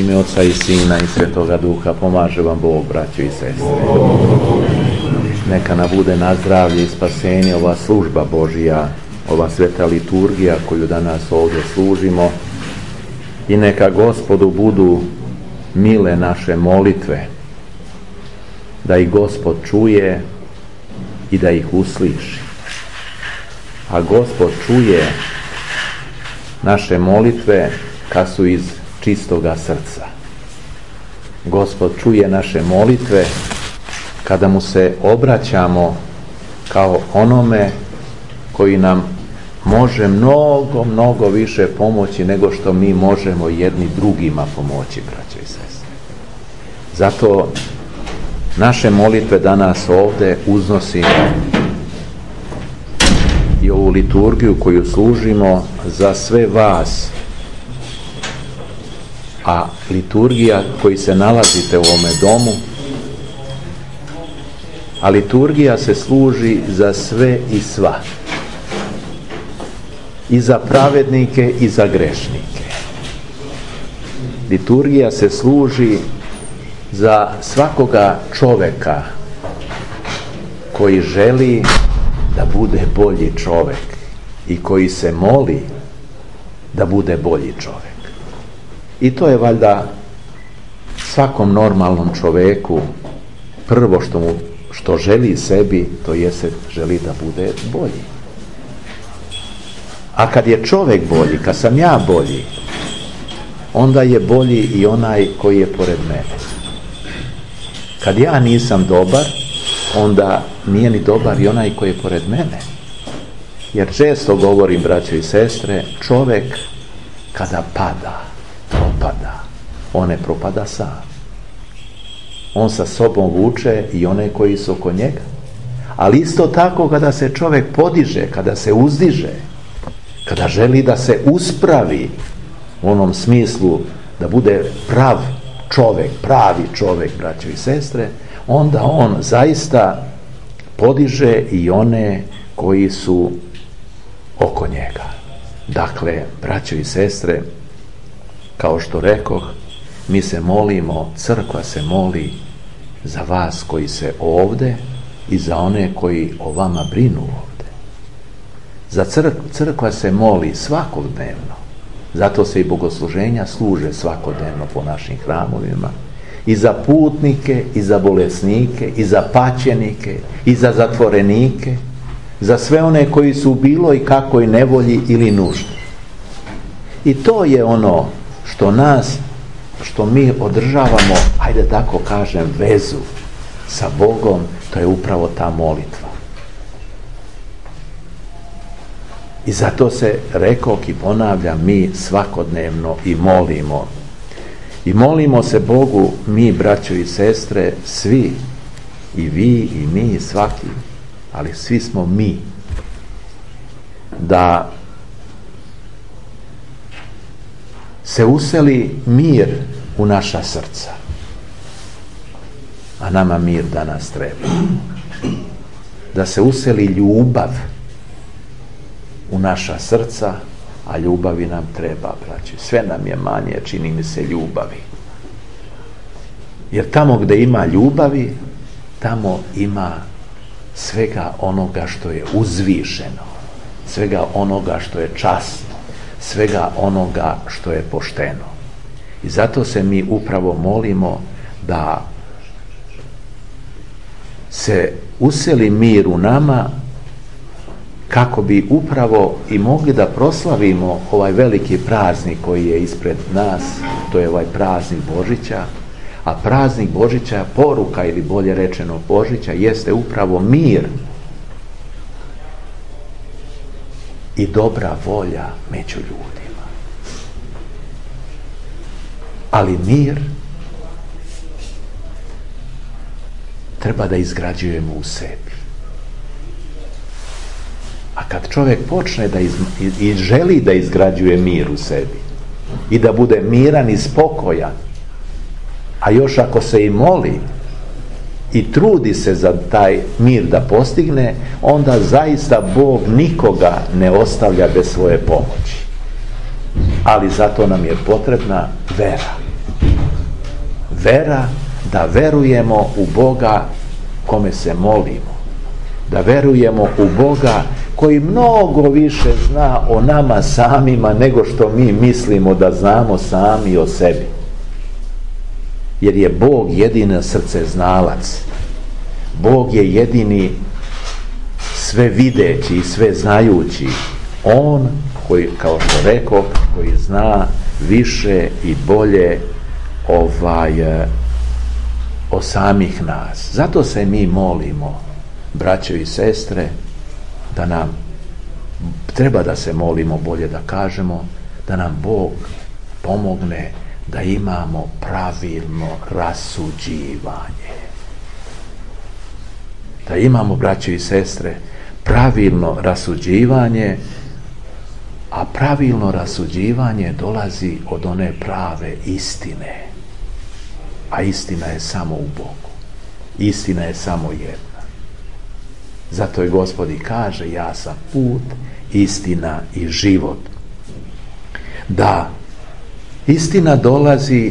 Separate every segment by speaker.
Speaker 1: ime Oca i Sina i Svetoga Duha. Pomaže vam Bog, braćo i sestre. Neka nam bude na zdravlje i spasenje ova služba Božija, ova sveta liturgija koju danas ovdje služimo, i neka Gospodu budu mile naše molitve, da ih Gospod čuje i da ih usliši. A Gospod čuje naše molitve kad su iz čistoga srca. Gospod čuje naše molitve kada mu se obraćamo kao onome koji nam može mnogo više pomoći nego što mi možemo jedni drugima pomoći, braćo i sestre. Zato naše molitve danas ovdje uznosimo i ovu liturgiju koju služimo za sve vas, a liturgija koji se nalazite u ovome domu, a liturgija se služi za sve i sva, i za pravednike i za grešnike. Liturgija se služi za svakoga čoveka koji želi da bude bolji čovek i koji se moli da bude bolji čovek. I to je valjda svakom normalnom čoveku prvo što želi sebi, to jeste želi da bude bolji. A kad je čovek bolji, kad sam ja bolji, onda je bolji i onaj koji je pored mene. Kad ja nisam dobar, onda nije ni dobar i onaj koji je pored mene. Jer često govorim, braćo i sestre, čovek kada pada, propada, on ne propada sam. On sa sobom vuče i one koji su oko njega. Ali isto tako kada se čovek podiže, kada se uzdiže, kada želi da se uspravi u onom smislu da bude pravi čovek, braćo i sestre, onda on zaista podiže i one koji su oko njega. Dakle, braćo i sestre, kao što rekoh, mi se molimo, crkva se moli za vas koji se ovde i za one koji o vama brinu ovde. Za crkva se moli svakodnevno, zato se i bogosluženja služe svakodnevno po našim hramovima, i za putnike, i za bolesnike, i za paćenike, i za zatvorenike, za sve one koji su u bilo i kakvoj nevolji ili nuždi. I to je ono što mi održavamo, hajde tako kažem, vezu sa Bogom, to je upravo ta molitva. I zato se, rekoh i ponavljam, mi svakodnevno i molimo. I molimo se Bogu, mi, braćo i sestre, svi, i vi, i mi, svaki, ali svi smo mi, da se useli mir u naša srca. A nama mir danas treba. Da se useli ljubav u naša srca, a ljubavi nam treba, braći. Sve nam je manje, čini mi se, ljubavi. Jer tamo gdje ima ljubavi, tamo ima svega onoga što je uzvišeno, svega onoga što je časno, svega onoga što je pošteno. I zato se mi upravo molimo da se useli mir u nama, kako bi upravo i mogli da proslavimo ovaj veliki praznik koji je ispred nas, to je ovaj praznik Božića, a praznik Božića, poruka ili bolje rečeno Božića, jeste upravo mir i dobra volja među ljudima. Ali mir treba da izgrađujemo u sebi. A kad čovjek počne i želi da izgrađuje mir u sebi i da bude miran i spokojan, a još ako se i moli i trudi se za taj mir da postigne, onda zaista Bog nikoga ne ostavlja bez svoje pomoći. Ali zato nam je potrebna vera. vera da verujemo u Boga kome se molimo, da verujemo u Boga koji mnogo više zna o nama samima nego što mi mislimo da znamo sami o sebi. Jer je Bog jedini srceznalac. Bog je jedini sve videći i sve znajući. On koji, kao što rekao, koji zna više i bolje o samih nas. Zato se mi molimo, braćo i sestre, da nam treba da se molimo, bolje da kažemo, da nam Bog pomogne da imamo pravilno rasuđivanje. Da imamo, braćo i sestre, pravilno rasuđivanje, a pravilno rasuđivanje dolazi od one prave istine. A istina je samo u Bogu. Istina je samo jedna. Zato je Gospod i kaže: ja sam put, istina i život. Da, istina dolazi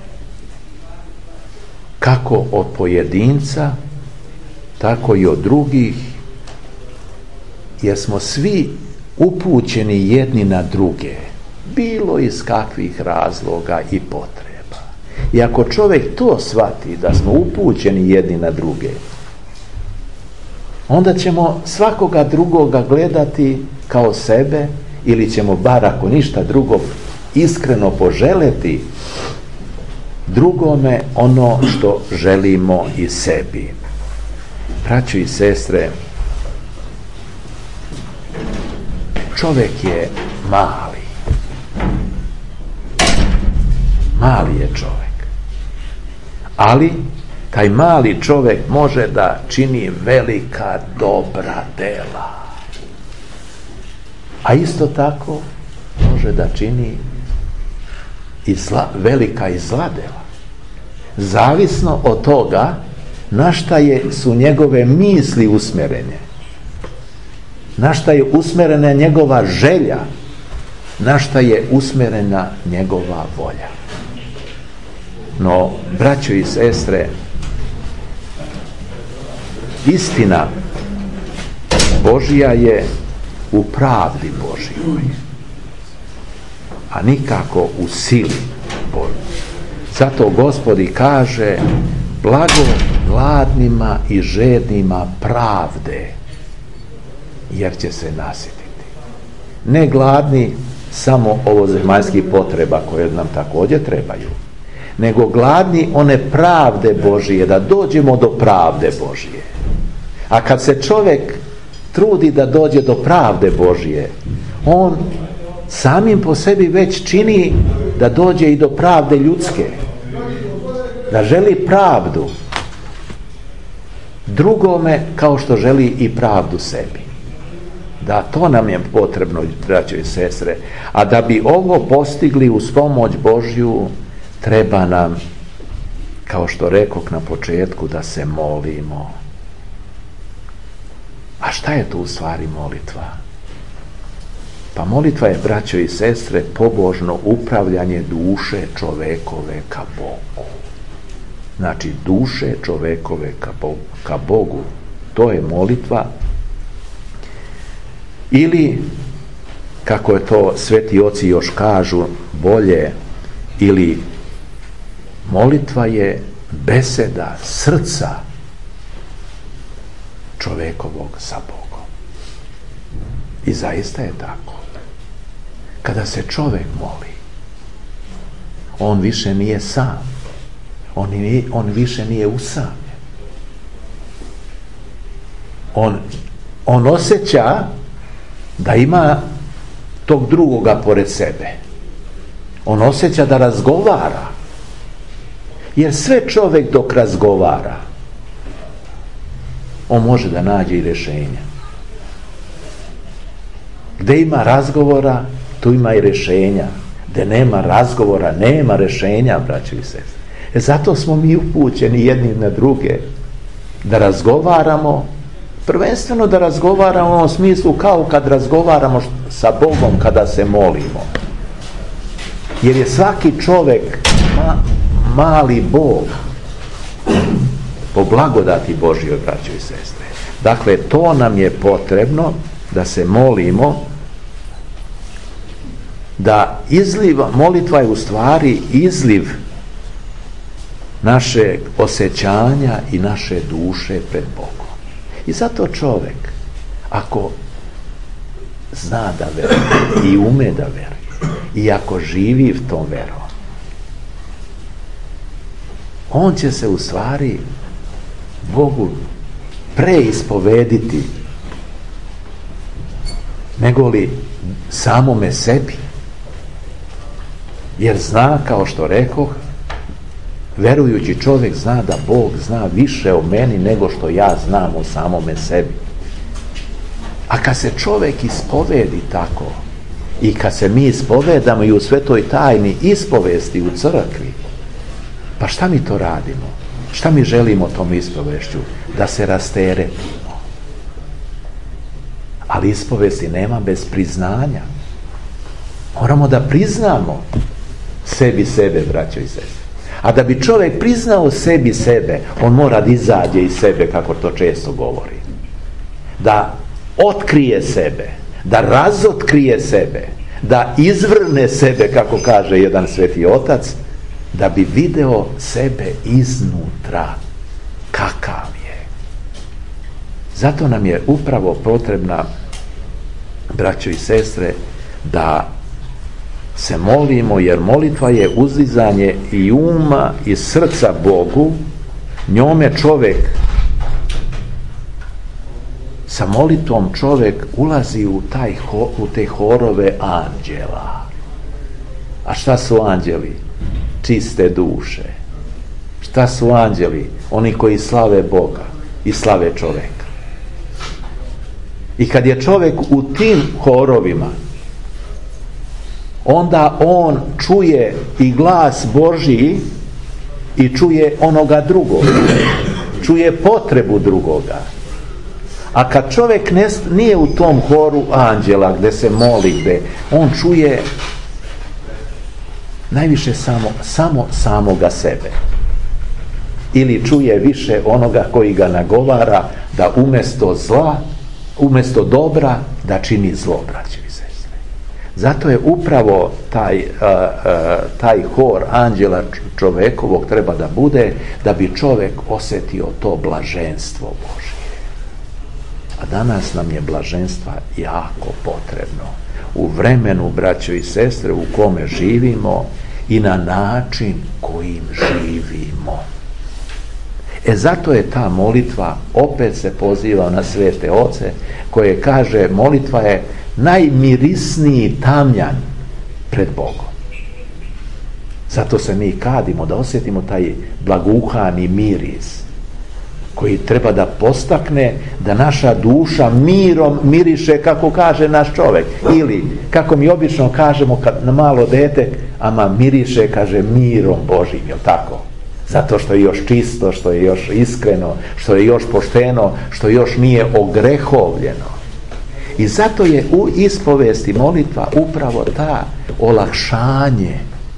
Speaker 1: kako od pojedinca, tako i od drugih, jer smo svi upućeni jedni na druge, bilo iz kakvih razloga i potreba. I ako čovjek to shvati, da smo upućeni jedni na druge, onda ćemo svakoga drugoga gledati kao sebe, ili ćemo, bar ako ništa drugo, iskreno poželeti drugome ono što želimo i sebi. Braćo i sestre, čovjek je mali. Mali je čovjek. Ali taj mali čovjek može da čini velika dobra dela. A isto tako može da čini i velika i zla dela. Zavisno od toga na šta su njegove misli usmjerene, na šta je usmjerena njegova želja, na šta je usmjerena njegova volja. No, braćo i sestre, istina Božja je u pravdi Božjoj, a nikako u sili Božjoj. Zato Gospod i kaže: blago gladnima i žednima pravde, jer će se nasititi. Ne gladni samo ovozemaljskih potreba koje nam također trebaju, nego gladni one pravde Božije, da dođemo do pravde Božije. A kad se čovjek trudi da dođe do pravde Božije, on samim po sebi već čini da dođe i do pravde ljudske, da želi pravdu drugome kao što želi i pravdu sebi. Da, to nam je potrebno, braćo i sestre. A da bi ovo postigli uz pomoć Božju, treba nam, kao što rekoh na početku, da se molimo. A šta je to u stvari molitva? Pa molitva je, braćo i sestre, pobožno upravljanje duše čovekove ka Bogu. Znači, duše čovekove ka Bogu. To je molitva. Ili, kako je to sveti oci još kažu bolje, ili molitva je beseda srca čovekovog sa Bogom. I zaista je tako. Kada se čovjek moli, on više nije sam. On više nije usamljen. On osjeća da ima tog drugoga pored sebe. On osjeća da razgovara. Jer sve čovjek dok razgovara, on može da nađe i rješenja. Gdje ima razgovora, tu ima i rješenja. Gdje nema razgovora, nema rješenja, braćo i sestre. Zato smo mi upućeni jedni na druge, da razgovaramo, prvenstveno da razgovaramo u onom smislu kao kad razgovaramo sa Bogom kada se molimo. Jer je svaki čovjek mali Bog po blagodati Božjoj, braćo i sestre. Dakle, to nam je potrebno, da se molimo, da molitva je u stvari izliv naše osjećanja i naše duše pred Bogom. I zato čovjek, ako zna da veruje i ume da veruje, i ako živi tom verom, on će se u stvari Bogu preispovediti nego li samome sebi. Jer zna, kao što rekoh, verujući čovjek zna da Bog zna više o meni nego što ja znam o samome sebi. A kad se čovjek ispovedi tako, i kad se mi ispovedamo i u svetoj tajni ispovesti u crkvi, pa šta mi to radimo? Šta mi želimo tom ispovešću? Da se rasteretimo. Ali ispovesti nema bez priznanja. Moramo da priznamo sebi sebe, braćo i sestre. A da bi čovjek priznao sebi sebe, on mora da izađe iz sebe, kako to često govori. Da otkrije sebe, da razotkrije sebe, da izvrne sebe, kako kaže jedan sveti otac, da bi video sebe iznutra kakav je. Zato nam je upravo potrebna, braćo i sestre, da se molimo, jer molitva je uzdizanje i uma i srca Bogu. Njome čovjek, sa molitvom čovjek ulazi u te horove anđela. A šta su anđeli? Čiste duše. Šta su anđeli? Oni koji slave Boga i slave čovjeka. I kad je čovjek u tim horovima, onda on čuje i glas Božji i čuje onoga drugoga. Čuje potrebu drugoga. A kad čovjek nije u tom horu anđela gdje se moli, gdje on čuje najviše samoga sebe. Ili čuje više onoga koji ga nagovara da umjesto dobra da čini zlo, braćo i sestre. Zato je upravo taj hor anđela čovjekovog treba da bude, da bi čovjek osjetio to blaženstvo Božje. A danas nam je blaženstva jako potrebno. U vremenu, braćo i sestre, u kome živimo i na način kojim živimo. Zato je ta molitva, opet se poziva na svete oce, koje kaže, molitva je najmirisniji tamjan pred Bogom. Zato se mi kadimo da osjetimo taj blaguhani miris koji treba da postakne da naša duša mirom miriše, kako kaže naš čovjek. Ili, kako mi obično kažemo kad na malo dete, ama miriše, kaže, mirom Božim, jel tako? Zato što je još čisto, što je još iskreno, što je još pošteno, što još nije ogrehovljeno. I zato je u ispovesti molitva upravo ta olakšanje.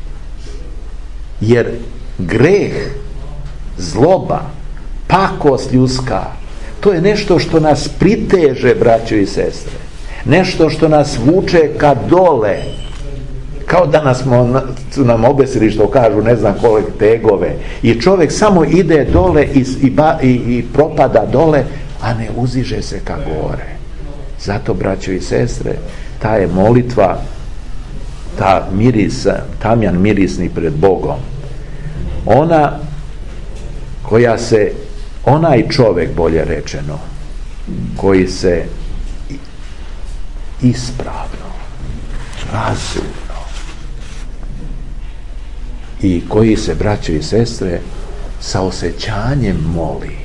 Speaker 1: Jer greh, zloba, pakost ljudska, to je nešto što nas priteže, braćo i sestre. Nešto što nas vuče ka dole. Kao danas su nam obesili, što kažu, ne znam koliko tegove. I čovjek samo ide dole i propada dole, a ne uziže se ka gore. Zato, braćo i sestre, ta je molitva, ta tamjan mirisni pred Bogom. Onaj čovjek, bolje rečeno, koji se ispravno, razumno i koji se, braćo i sestre, sa osjećanjem moli,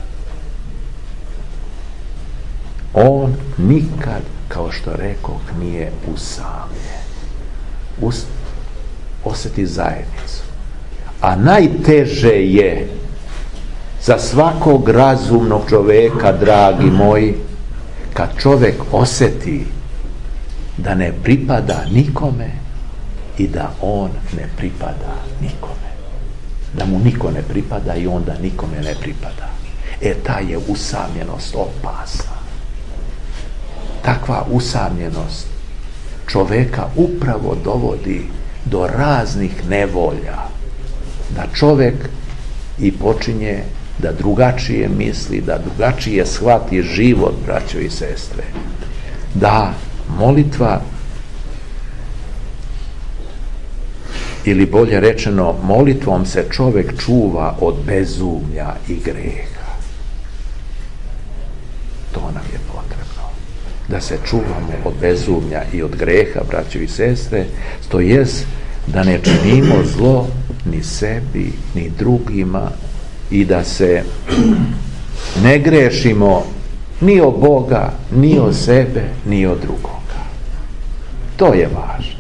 Speaker 1: on nikad, kao što rekoh, nije usamljen. Osjeti zajednicu. A najteže je za svakog razumnog čovjeka, dragi moji, kad čovjek osjeti da ne pripada nikome i da on ne pripada nikome. da mu niko ne pripada i onda nikome ne pripada. Ta je usamljenost opasna. Takva usamljenost čoveka upravo dovodi do raznih nevolja, da čovek i počinje da drugačije misli, da drugačije shvati život, braćo i sestre. Da molitva, ili bolje rečeno, molitvom se čovek čuva od bezumlja i greha. To nam je potrebno. Da se čuvamo od bezumlja i od greha, braćo i sestre, to jest da ne činimo zlo ni sebi, ni drugima i da se ne grešimo ni o Boga, ni o sebe, ni o drugoga. To je važno.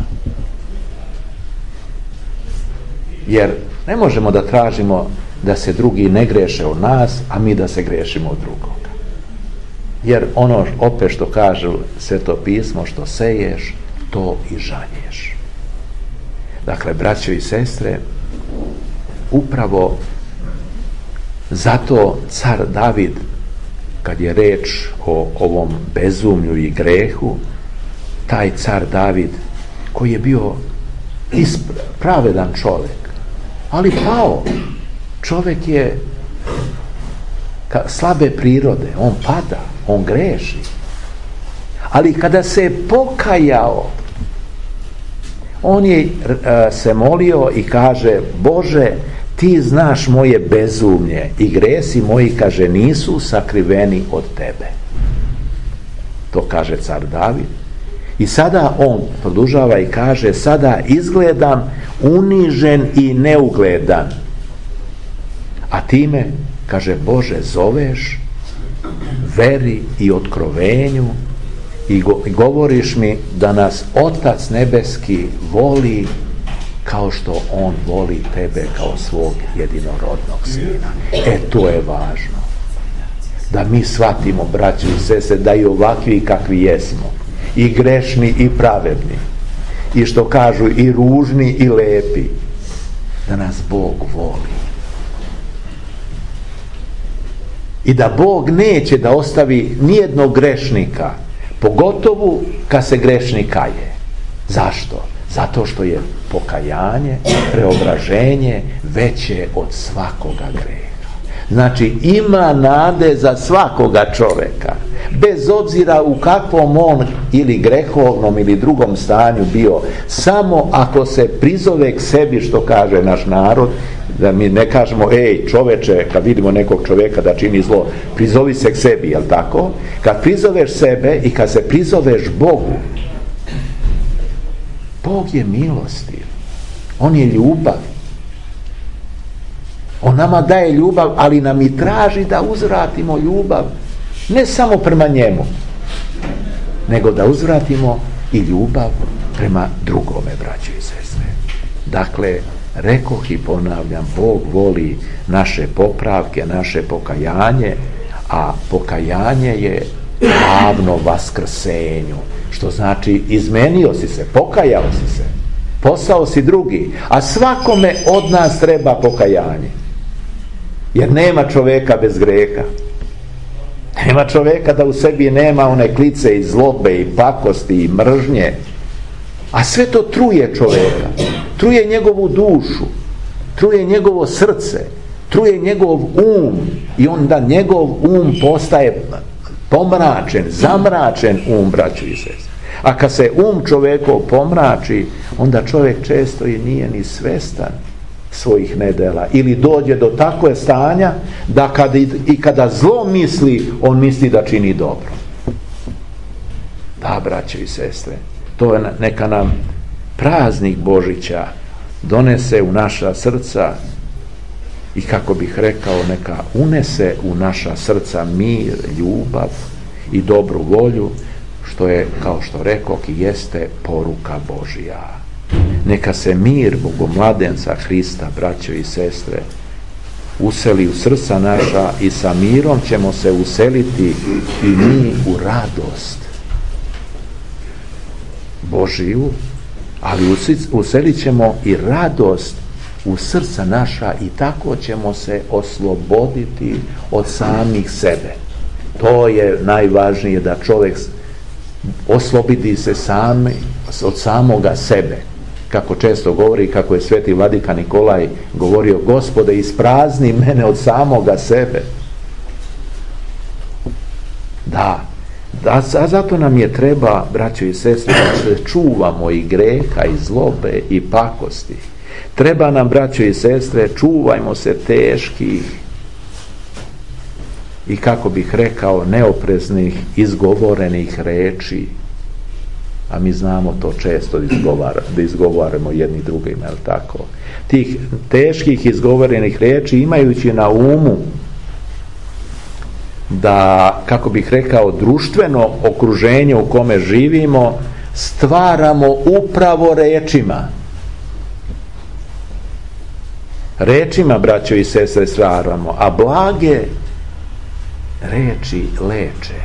Speaker 1: Jer ne možemo da tražimo da se drugi ne greše od nas, a mi da se grešimo od drugoga. Jer ono opet što kaže Sveto pismo, što seješ, to i žanješ. Dakle, braćo i sestre, upravo zato car David, kad je reč o ovom bezumlju i grehu, taj car David, koji je bio pravedan čovjek, ali pao. Čovjek je slabe prirode, on pada, on greši. Ali kada se je pokajao, on je se molio i kaže: Bože, ti znaš moje bezumlje i gresi moji, kaže, nisu sakriveni od tebe. To kaže car David. I sada on produžava i kaže: sada izgledam unižen i neugledan. A time, kaže, Bože, zoveš veri i otkrovenju i govoriš mi da nas Otac nebeski voli kao što on voli tebe kao svog jedinorodnog sina. To je važno. Da mi shvatimo, braćo i sestre, da i ovakvi kakvi jesmo, i grešni i pravedni, i što kažu i ružni i lepi, da nas Bog voli. I da Bog neće da ostavi nijednog grešnika, pogotovo kad se grešnik kaje. Zašto? Zato što je pokajanje, preobraženje veće od svakoga greha. Znači, ima nade za svakoga čoveka, bez obzira u kakvom on ili grehovnom ili drugom stanju bio, samo ako se prizove k sebi, što kaže naš narod, da mi ne kažemo: ej čoveče, kad vidimo nekog čoveka da čini zlo, prizovi se k sebi, jel tako? Kad prizoveš sebe i kad se prizoveš Bogu, Bog je milostiv, on je ljubav. On nama daje ljubav, ali nam i traži da uzvratimo ljubav, ne samo prema njemu, nego da uzvratimo i ljubav prema drugome, braćo i sestre. Dakle, rekoh i ponavljam, Bog voli naše popravke, naše pokajanje, a pokajanje je ravno vaskrsenju, što znači izmenio si se, pokajao si se, postao si drugi, a svakome od nas treba pokajanje. Jer nema čoveka bez greha. Nema čoveka da u sebi nema one klice i zlobe i pakosti i mržnje. A sve to truje čoveka. Truje njegovu dušu. Truje njegovo srce. Truje njegov um. I onda njegov um postaje pomračen, zamračen um, braćo i sestre. A kad se um čovekov pomrači, onda čovjek često i nije ni svestan svojih nedela, ili dođe do takve stanja da kada zlo misli, on misli da čini dobro. Da, braćo i sestre, to je neka nam praznik Božića donese u naša srca i, kako bih rekao, neka unese u naša srca mir, ljubav i dobru volju, što je, kao što rekoh, i jeste poruka Božja. Neka se mir Bogomladenca Hrista, braćo i sestre, useli u srca naša i sa mirom ćemo se useliti i mi u radost Božiju, ali uselit ćemo i radost u srca naša i tako ćemo se osloboditi od samih sebe. To je najvažnije, da čovjek oslobodi se od samoga sebe. Kako često govori, kako je sveti vladika Nikolaj govorio: Gospode, isprazni mene od samoga sebe. Da, zato nam je treba, braćo i sestre, da se čuvamo i greha, i zlobe, i pakosti. Treba nam, braćo i sestre, čuvajmo se teških i, kako bih rekao, neopreznih izgovorenih reči. A mi znamo to često da izgovaramo jedni drugima, jel tako? Tih teških izgovorenih riječi, imajući na umu da, kako bih rekao, društveno okruženje u kome živimo stvaramo upravo rečima. Rečima, braćo i sestre, stvaramo, a blage reči leče.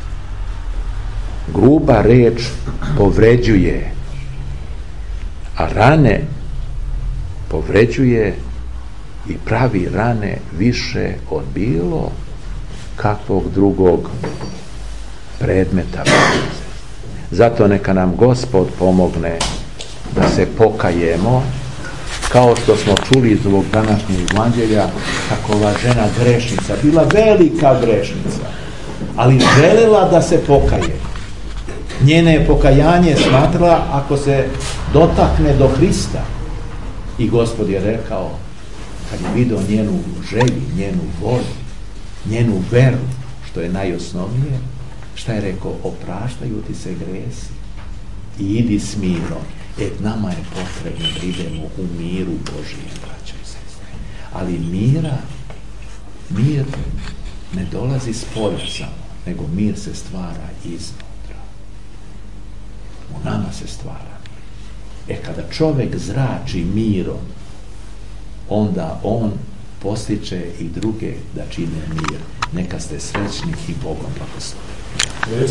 Speaker 1: Gruba reč povređuje, a rane povređuje i pravi rane više od bilo kakvog drugog predmeta. Zato neka nam Gospod pomogne da se pokajemo, kao što smo čuli iz ovog današnjeg evanđelja, kako ova žena grešnica, bila velika grešnica, ali želela da se pokaje. Njene pokajanje smatrala ako se dotakne do Hrista. I Gospod je rekao, kad je vidio njenu želju, njenu volju, njenu veru, što je najosnovnije, šta je rekao? Opraštaju ti se gresi i idi s mirom. Nama je potrebno da idemo u miru Božijem, braćo i sestre. Ali mir ne dolazi s polja samo, nego mir se stvara iznutra. U nama se stvara mir. Kada čovjek zrači mirom, onda on postiče i druge da čine mir. Neka ste srećni i Bogom blagosloveni.